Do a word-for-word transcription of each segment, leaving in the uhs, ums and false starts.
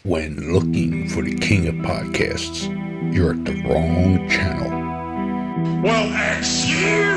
When looking for the king of podcasts, you're at the wrong channel. Well, excuse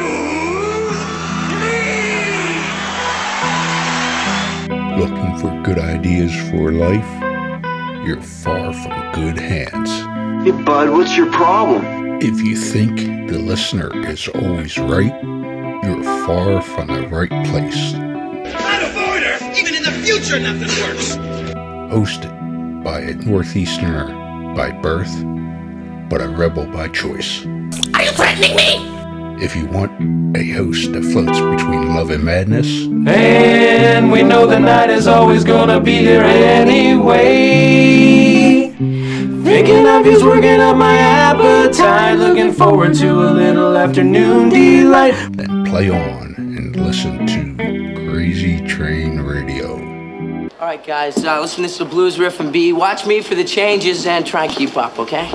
me! Looking for good ideas for life? You're far from good hands. Hey, bud, what's your problem? If you think the listener is always right, you're far from the right place. Not a voter! Even in the future, nothing works! Hosted by a Northeasterner by birth, but a rebel by choice. Are you threatening me? If you want a host that floats between love and madness, and we know the night is always gonna be here anyway. Thinking of you's working up my appetite. Looking forward to a little afternoon delight. then play on and listen to Crazy Train Radio. All right, guys, uh, listen, this is the blues riff and B. Watch me for the changes and try and keep up, okay?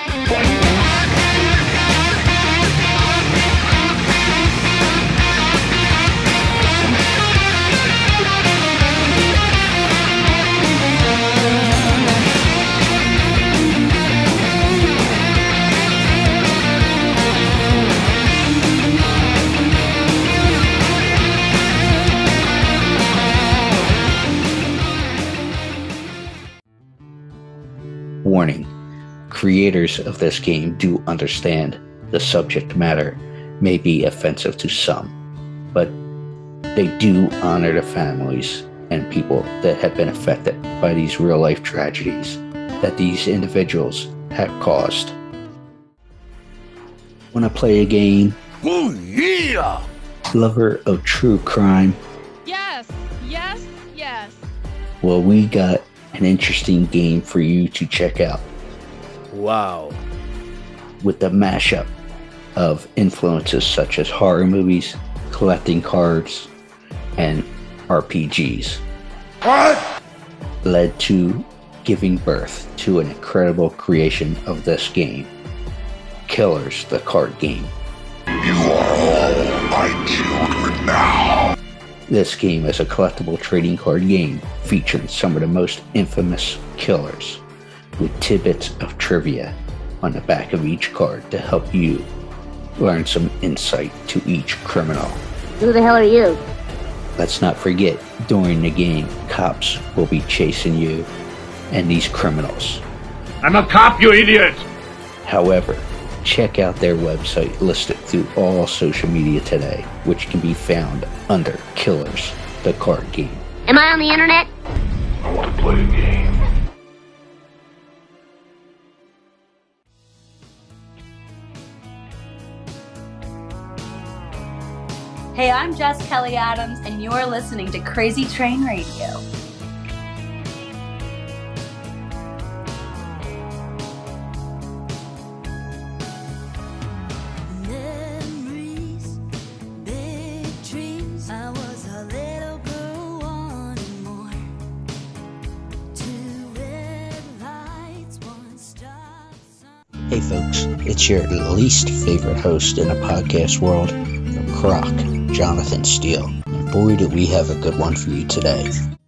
Warning, creators of this game do understand the subject matter may be offensive to some, but they do honor the families and people that have been affected by these real-life tragedies that these individuals have caused. Want to play a game? Oh, yeah! Lover of true crime? Yes, yes, yes. Well, we got an interesting game for you to check out. Wow. With the mashup of influences such as horror movies, collecting cards, and R P Gs. What? Led to giving birth to an incredible creation of this game, Killers, the card game. You are all my children now. This game is a collectible trading card game featuring some of the most infamous killers, with tidbits of trivia on the back of each card to help you learn some insight to each criminal. Who the hell are you? Let's not forget, during the game, cops will be chasing you and these criminals. I'm a cop, you idiot! However, check out their website listed through all social media today, which can be found under Killers, the card game. Am I on the internet? I want to play a game. Hey, I'm Jess Kelly Adams, and you're listening to Crazy Train Radio. Hey folks, it's your least favorite host in the podcast world, Croc, Jonathan Steele. And boy, do we have a good one for you today.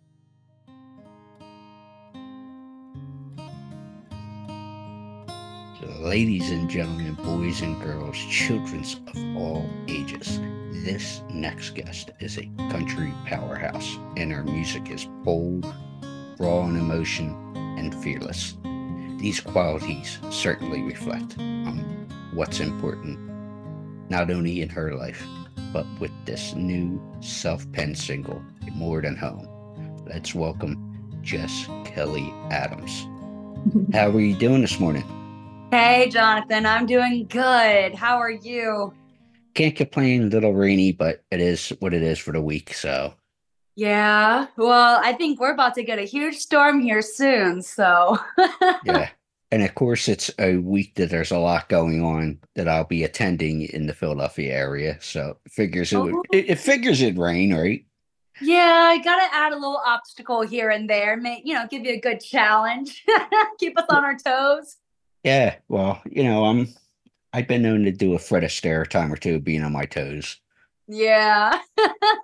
Ladies and gentlemen, boys and girls, children of all ages, this next guest is a country powerhouse, and her music is bold, raw in emotion, and fearless. These qualities certainly reflect on what's important, not only in her life, but with this new self-penned single, More Than Home. Let's welcome Jess Kelly Adams. How are you doing this morning? Hey, Jonathan, I'm doing good. How are you? Can't complain, a little rainy, but it is what it is for the week, so. Yeah, well, I think we're about to get a huge storm here soon, so. Yeah. And of course, it's a week that there's a lot going on that I'll be attending in the Philadelphia area. So it figures it, would, Oh. it, it figures it'd rain, right? Yeah, I gotta add a little obstacle here and there. May, you know, give you a good challenge. Keep us on our toes. Yeah. Well, you know, I'm I've been known to do a Fred Astaire time or two being on my toes. Yeah.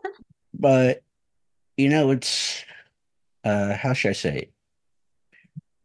But, you know, it's, uh, how should I say it?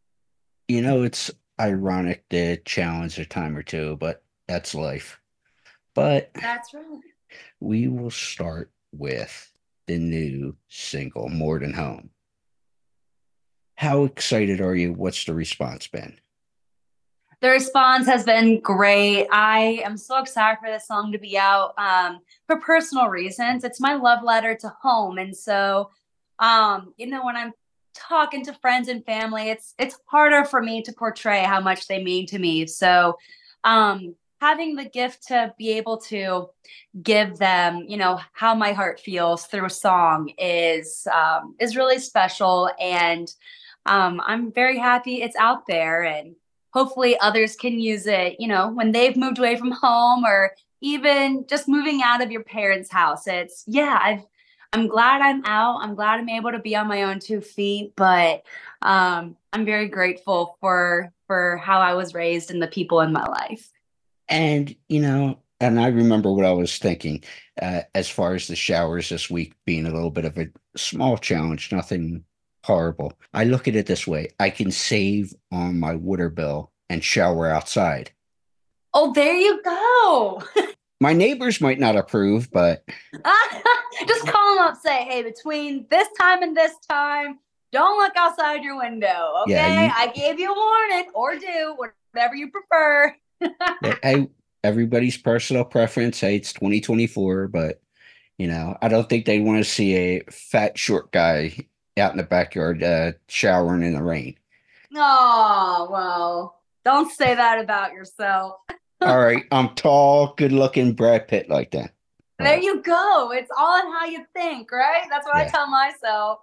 You know, it's ironic to challenge a time or two, but that's life. But That's right. we will start with the new single, More Than Home. How excited are you? What's the response been? The response has been great. I am so excited for this song to be out um, for personal reasons. It's my love letter to home. And so, um, you know, when I'm talking to friends and family, it's it's harder for me to portray how much they mean to me. So um, having the gift to be able to give them, you know, how my heart feels through a song is um, is really special. And um, I'm very happy it's out there, and hopefully others can use it, you know, when they've moved away from home or even just moving out of your parents' house. It's, yeah, I've, I'm glad I'm out. I'm glad I'm able to be on my own two feet, but um, I'm very grateful for, for how I was raised and the people in my life. And, you know, and I remember what I was thinking uh, as far as the showers this week being a little bit of a small challenge, nothing horrible. I look at it this way. I can save on my water bill and shower outside. Oh, there you go. My neighbors might not approve, but just call them up, say, hey, between this time and this time, don't look outside your window. Okay. Yeah, you- I gave you a warning, or do whatever you prefer. Hey, everybody's personal preference. Hey, it's twenty twenty-four, but you know, I don't think they want to see a fat, short guy out in the backyard uh, showering in the rain. Oh, well, don't say that about yourself. All right, I'm tall, good-looking Brad Pitt like that. There you go. It's all in how you think, right? That's what Yeah. I tell myself.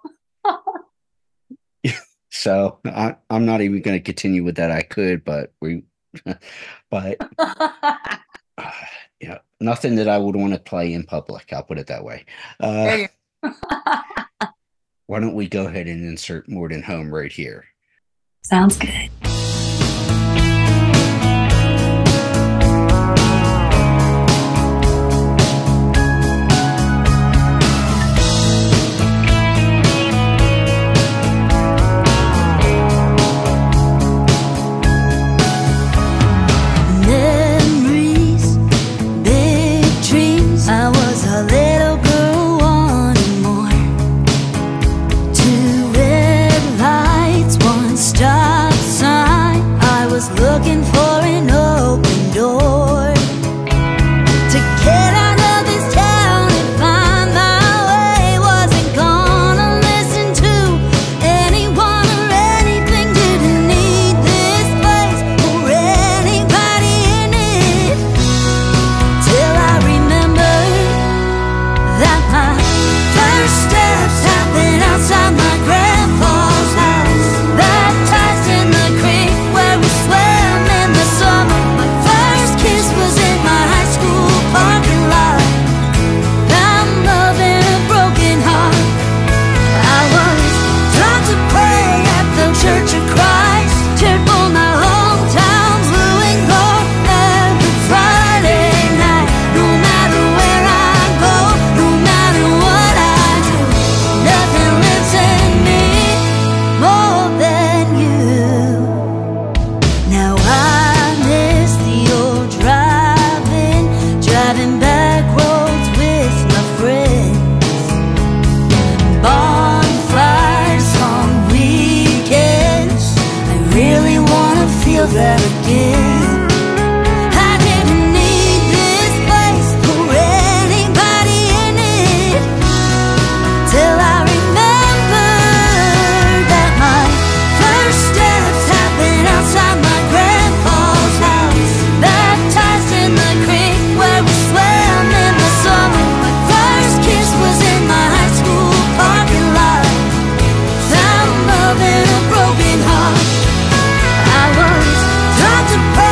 So I, I'm not even going to continue with that. I could, but we, but uh, yeah, nothing that I would want to play in public. I'll put it that way. Uh, There you why don't we go ahead and insert More Than Home right here? Sounds good. Memories, big dreams. I was a little girl wanting more. Two red lights, one stop sign. I was looking for an open door to get out of this town and find my way. Wasn't gonna listen to anyone or anything. Didn't need this place or anybody in it, till I remembered that my first steps happened outside my grandpa's house. Baptized in the creek where we swam in the summer. My first kiss was in my high school parking lot. Found love in a broken heart. I was taught to pray at the Church of Christ. Cheered for my hometown blue and gold every Friday night. No matter where I go, no matter what I do, nothing lives in me more than you. Now I miss the old driving, driving back roads with my friends. Bonfires on weekends. I really wanna feel that again. I didn't need this place or anybody in it, till I remembered that my first steps happened outside my grandpa's house. Baptized in the creek where we swam in the summer. My first kiss was in my high school parking lot. Found love in a broken heart. I was taught to pray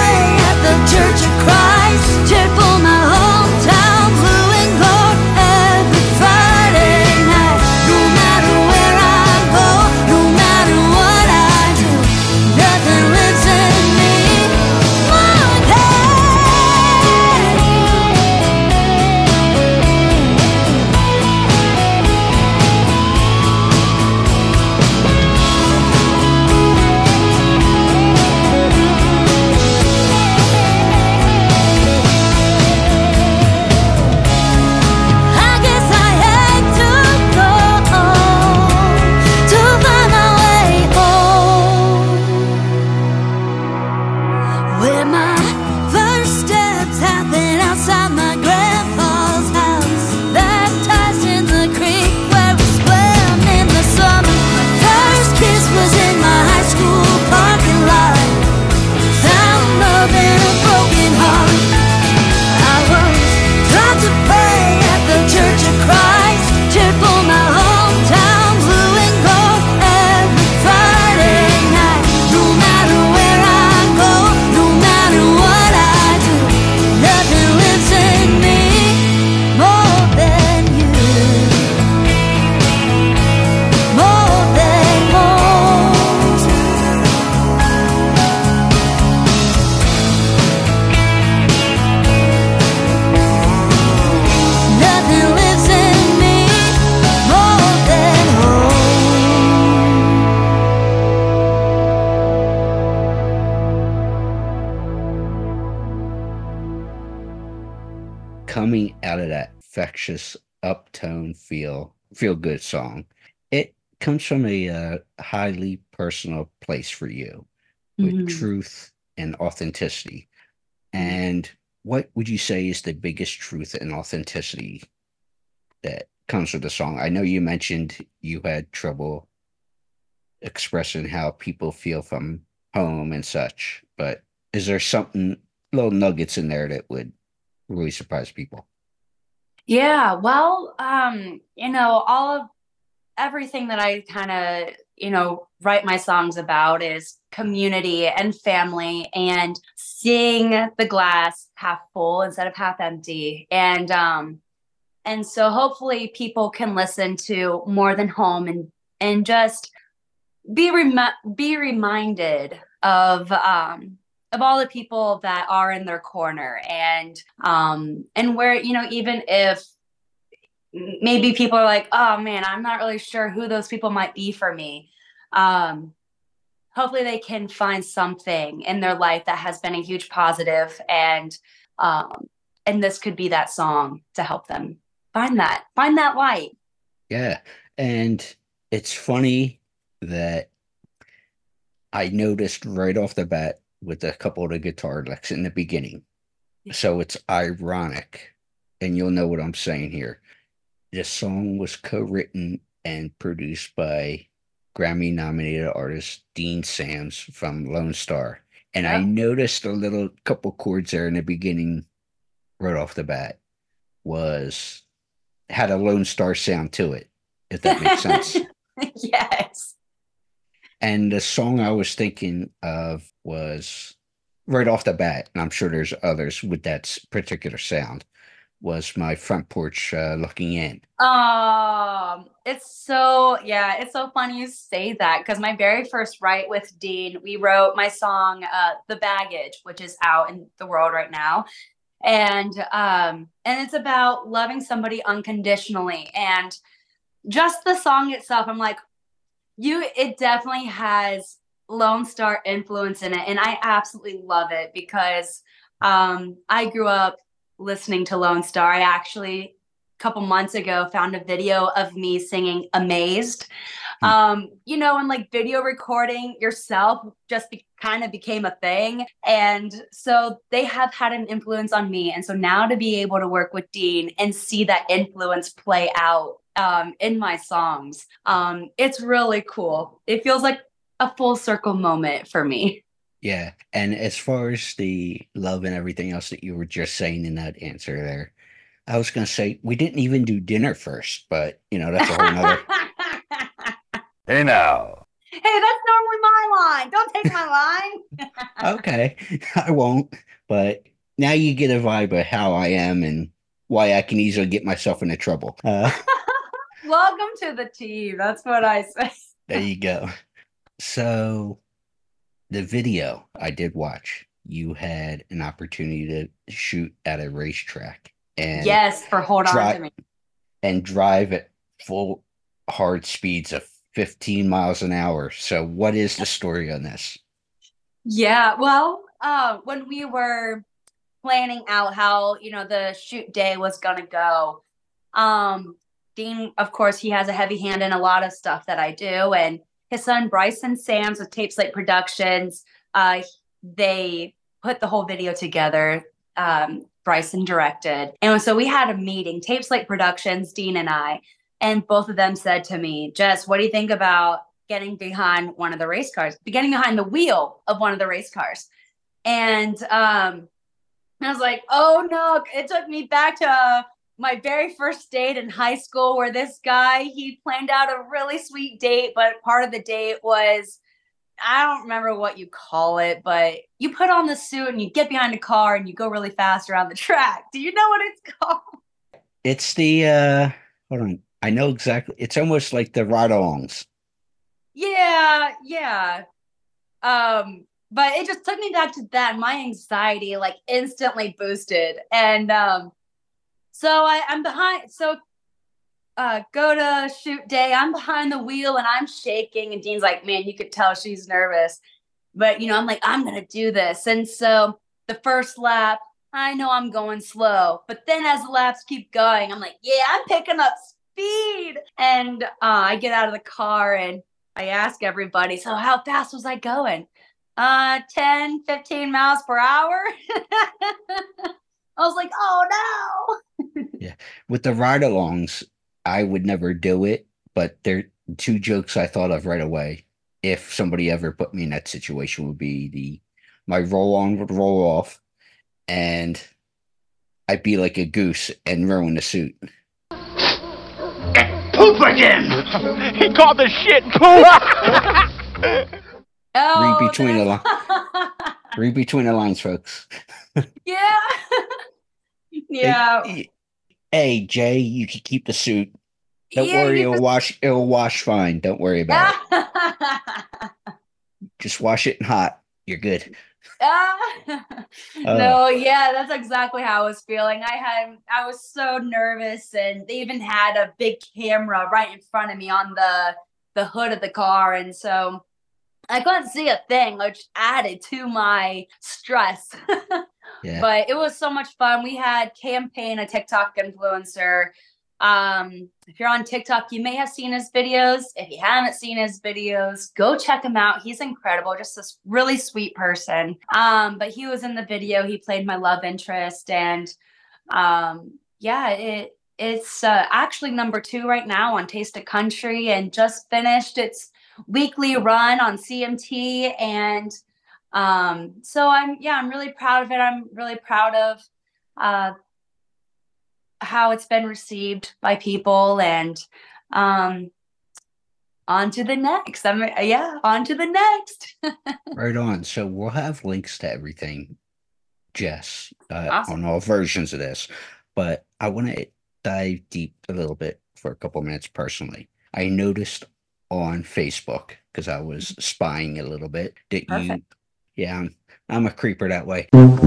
coming out of that infectious uptone feel feel good song. It comes from a uh, highly personal place for you with Mhm. truth and authenticity. And what would you say is the biggest truth and authenticity that comes with the song? I know you mentioned you had trouble expressing how people feel from home and such, but is there something, little nuggets in there that would really surprise people? Yeah, well, um, you know, all of everything that I kind of, you know, write my songs about is community and family and seeing the glass half full instead of half empty. And um and so hopefully people can listen to More Than Home and and just be rem- be reminded of um of all the people that are in their corner and um and where, you know, even if maybe people are like, oh man, I'm not really sure who those people might be for me. Um, hopefully they can find something in their life that has been a huge positive, and um, and this could be that song to help them find that, find that light. Yeah. And it's funny that I noticed right off the bat with a couple of the guitar licks in the beginning. So it's ironic, and you'll know what I'm saying here. This song was co-written and produced by Grammy-nominated artist Dean Sams from Lone Star. And I Yep. noticed a little couple chords there in the beginning, right off the bat, was had a Lone Star sound to it, if that makes sense. Yes. And the song I was thinking of was right off the bat, and I'm sure there's others with that s- particular sound, was My Front Porch uh, Looking In. Um, it's so, yeah, it's so funny you say that because my very first write with Dean, we wrote my song, uh, The Baggage, which is out in the world right now. And um, and it's about loving somebody unconditionally. And just the song itself, I'm like, you, it definitely has Lone Star influence in it. And I absolutely love it because um, I grew up listening to Lone Star. I actually, a couple months ago, found a video of me singing Amazed. Um, you know, and like video recording yourself just be, kind of became a thing. And so they have had an influence on me. And so now to be able to work with Dean and see that influence play out um, in my songs, um, it's really cool. It feels like a full circle moment for me. Yeah. And as far as the love and everything else that you were just saying in that answer there, I was going to say we didn't even do dinner first, but you know, that's a whole nother. Hey now. Hey, that's normally my line. Don't take my line. Okay, I won't. But now you get a vibe of how I am and why I can easily get myself into trouble. Uh, Welcome to the team. That's what I say. there you go. So the video I did watch, you had an opportunity to shoot at a racetrack and Yes, for Hold On dri- to Me. and drive at full hard speeds of fifteen miles an hour. So what is the story on this? Yeah, well, uh, when we were planning out how, you know, the shoot day was gonna go, um, Dean, of course, he has a heavy hand in a lot of stuff that I do, and his son Bryson Sams with Tape Slate Productions, uh, they put the whole video together. Um, Bryson directed, and so we had a meeting, Tape Slate Productions, Dean and I, and both of them said to me, Jess, what do you think about getting behind one of the race cars, getting behind the wheel of one of the race cars? And um, I was like, oh no, it took me back to uh, my very first date in high school where this guy, he planned out a really sweet date, but part of the date was, I don't remember what you call it, but you put on the suit and you get behind a car and you go really fast around the track. Do you know what it's called? It's the uh hold on. I know exactly. It's almost like the ride-alongs. Yeah, yeah. Um, but it just took me back to that. My anxiety like instantly boosted. And um, so I, I'm behind. So uh, go to shoot day. I'm behind the wheel and I'm shaking. And Dean's like, man, you could tell she's nervous. But, you know, I'm like, I'm going to do this. And so the first lap, I know I'm going slow. But then as the laps keep going, I'm like, yeah, I'm picking up speed. And uh, I get out of the car and I ask everybody, so how fast was I going? Uh, ten, fifteen miles per hour. I was like, oh no. Yeah. With the ride-alongs, I would never do it, but there are two jokes I thought of right away. If somebody ever put me in that situation would be the my roll-on would roll off and I'd be like a goose and ruin the suit. Poop again! He called the shit poop! Oh, Read between the that's- lines. Read between the lines, folks. Yeah. Yeah. Hey, hey, Jay, you can keep the suit. Don't Yeah, worry, you it'll just- wash. It'll wash fine. Don't worry about it. Just wash it in hot. You're good. Ah. Oh. No, yeah, that's exactly how I was feeling. I had, I was so nervous, and they even had a big camera right in front of me on the the hood of the car, and so I couldn't see a thing, which added to my stress. Yeah. But it was so much fun. We had Campaign, a TikTok influencer. Um, if you're on TikTok, you may have seen his videos. If you haven't seen his videos, go check him out. He's incredible, just this really sweet person. Um, but he was in the video. He played my love interest, and um, yeah, it it's uh, actually number two right now on Taste of Country, and just finished its weekly run on C M T. And um, so I'm yeah, I'm really proud of it. I'm really proud of uh, how it's been received by people, and um on to the next. I'm yeah, on to the next. Right on. So we'll have links to everything, Jess, uh, Awesome. on all versions of this. But I want to dive deep a little bit for a couple minutes personally. I noticed on Facebook, because I was spying a little bit, that you, Perfect. yeah, I'm, I'm a creeper that way.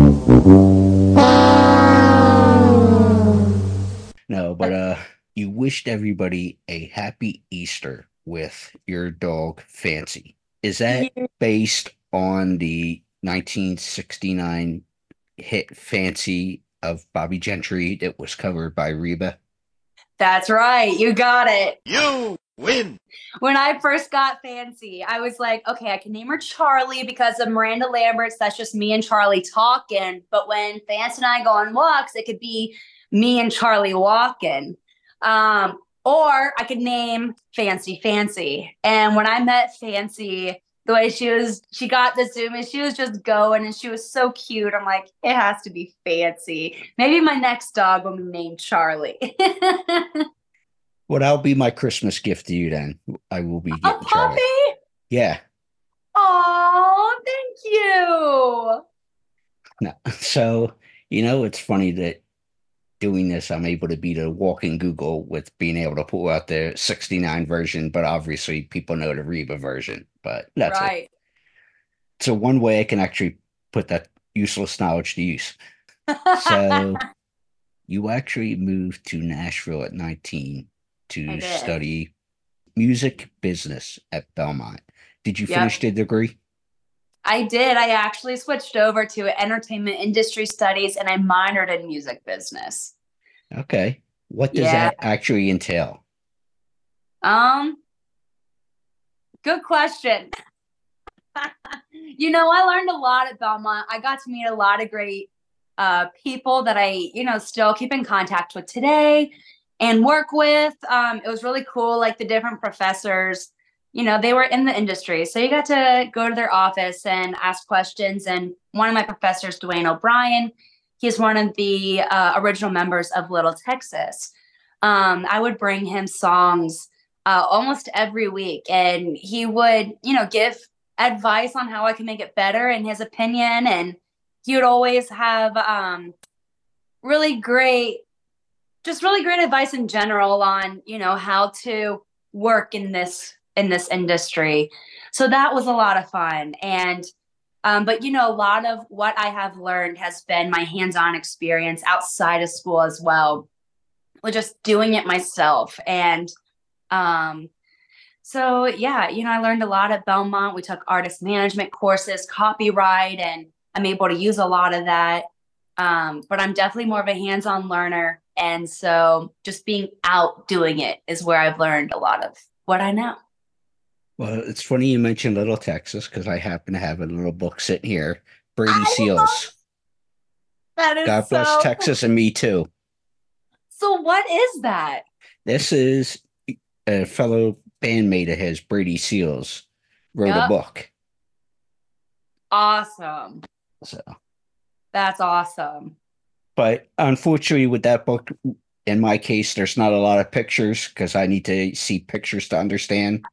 No, but uh, you wished everybody a happy Easter with your dog Fancy. Is that based on the nineteen sixty-nine hit Fancy of Bobby Gentry that was covered by Reba? That's right. You got it. You win! When I first got Fancy, I was like, okay, I can name her Charlie because of Miranda Lambert's. That's just me and Charlie talking. But when Fancy and I go on walks, it could be me and Charlie walking. Um, or I could name Fancy Fancy. And when I met Fancy, the way she was, she got the Zoom and she was just going and she was so cute. I'm like, it has to be Fancy. Maybe my next dog will be named Charlie. Well, that'll be my Christmas gift to you then. I will be A getting puppy? Charlie. Yeah. Oh, thank you. No. So, you know, it's funny that doing this, I'm able to beat a walking Google with being able to pull out the sixty-nine version, but obviously people know the Reba version. But that's Right. it. So one way I can actually put that useless knowledge to use. So you actually moved to Nashville at nineteen to I did. study music business at Belmont. Did you Yep. finish the degree? I did. I actually switched over to entertainment industry studies and I minored in music business. Okay. What does Yeah. that actually entail? Um, good question. You know, I learned a lot at Belmont. I got to meet a lot of great uh, people that I, you know, still keep in contact with today and work with. Um, it was really cool. Like the different professors, you know, they were in the industry. So you got to go to their office and ask questions. And one of my professors, Dwayne O'Brien, he's one of the uh, original members of Little Texas. Um, I would bring him songs uh, almost every week. And he would, you know, give advice on how I can make it better in his opinion. And he would always have um, really great, just really great advice in general on, you know, how to work in this, in this industry. So that was a lot of fun. And, um, but, you know, a lot of what I have learned has been my hands-on experience outside of school as well, with just doing it myself. And, um, so yeah, you know, I learned a lot at Belmont. We took artist management courses, copyright, and I'm able to use a lot of that. Um, but I'm definitely more of a hands-on learner. And so just being out doing it is where I've learned a lot of what I know. Well, it's funny you mentioned Little Texas because I happen to have a little book sitting here, Brady I Seals. love- That is God bless so... Texas and me too. So what is that? This is a fellow bandmate of his, Brady Seals, wrote Yep. a book. Awesome. So, That's awesome. but unfortunately, with that book, in my case, there's not a lot of pictures because I need to see pictures to understand.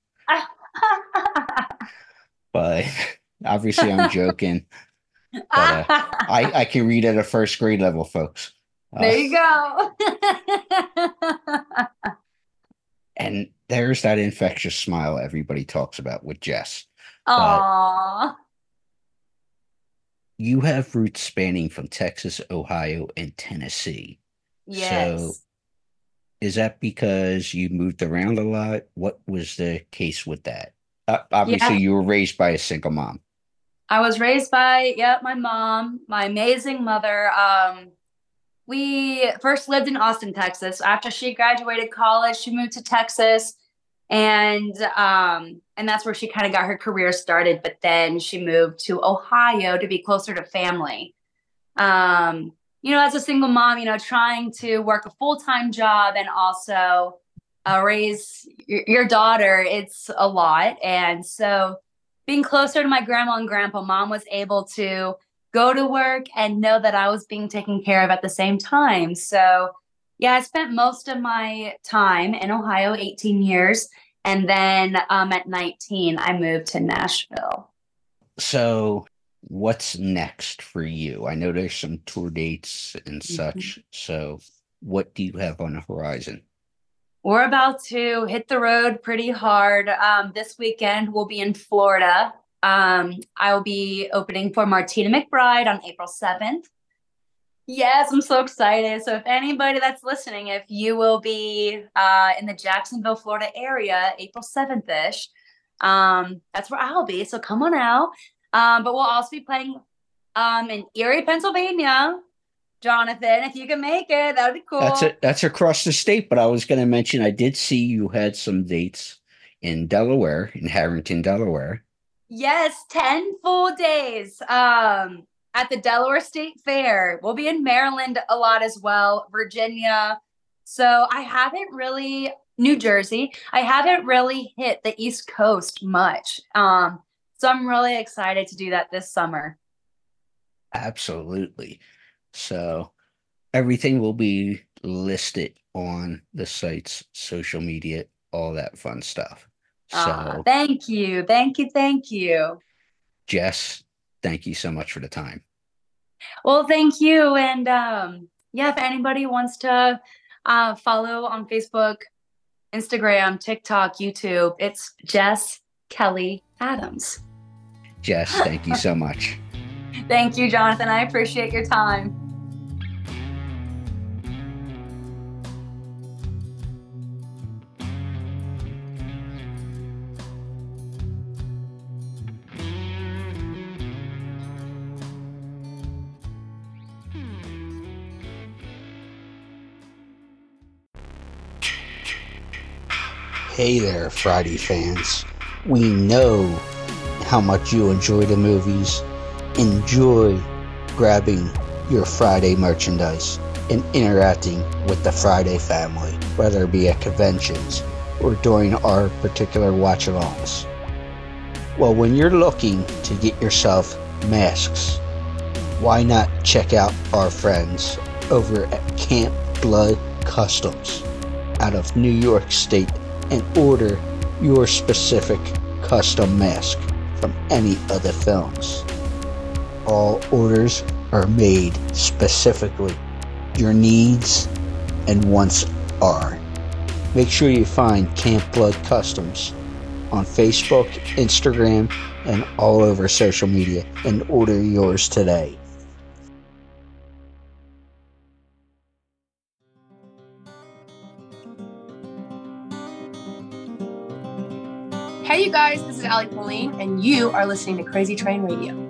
But obviously, I'm joking. But uh, I, I can read at a first grade level, folks. Uh, There you go. And there's that infectious smile everybody talks about with Jess. Aww. You have roots spanning from Texas, Ohio, and Tennessee. Yes. So is that because you moved around a lot? What was the case with that? Uh, obviously, Yeah. you were raised by a single mom. I was raised by, yep, my mom, my amazing mother. Um, we first lived in Austin, Texas. After she graduated college, she moved to Texas, and um, and that's where she kind of got her career started. But then she moved to Ohio to be closer to family. Um, you know, as a single mom, you know, trying to work a full-time job and also uh, raise your, your daughter, it's a lot. And so being closer to my grandma and grandpa, mom was able to go to work and know that I was being taken care of at the same time. So yeah, I spent most of my time in Ohio, eighteen years. And then um, at nineteen, I moved to Nashville. So what's next for you? I know there's some tour dates and such. Mm-hmm. So what do you have on the horizon? We're about to hit the road pretty hard. Um, this weekend, we'll be in Florida. Um, I will be opening for Martina McBride on April seventh. Yes, I'm so excited. So if anybody that's listening, if you will be uh, in the Jacksonville, Florida area, April seventh-ish, um, that's where I'll be. So come on out. Um, but we'll also be playing um, in Erie, Pennsylvania. Jonathan, if you can make it, that would be cool. That's it. That's across the state. But I was going to mention, I did see you had some dates in Delaware, in Harrington, Delaware. Yes, ten full days um, at the Delaware State Fair. We'll be in Maryland a lot as well, Virginia. So I haven't really, New Jersey, I haven't really hit the East Coast much. Um, so I'm really excited to do that this summer. Absolutely. So everything will be listed on the site's social media, all that fun stuff. So uh, thank you. Thank you. Thank you. Jess, thank you so much for the time. Well, thank you. And um, yeah, if anybody wants to uh, follow on Facebook, Instagram, TikTok, YouTube, it's Jess Kelly Adams. Jess, thank you so much. Thank you, Jonathan. I appreciate your time. Hey there, Friday fans. We know how much you enjoy the movies. Enjoy grabbing your Friday merchandise and interacting with the Friday family, whether it be at conventions or during our particular watch-alongs. Well, when you're looking to get yourself masks, why not check out our friends over at Camp Blood Customs out of New York State and order your specific custom mask from any of the films. All orders are made specifically. Your needs and wants are. Make sure you find Camp Blood Customs on Facebook, Instagram, and all over social media and order yours today. Hey you guys, this is Allie Pauline, and you are listening to Crazy Train Radio.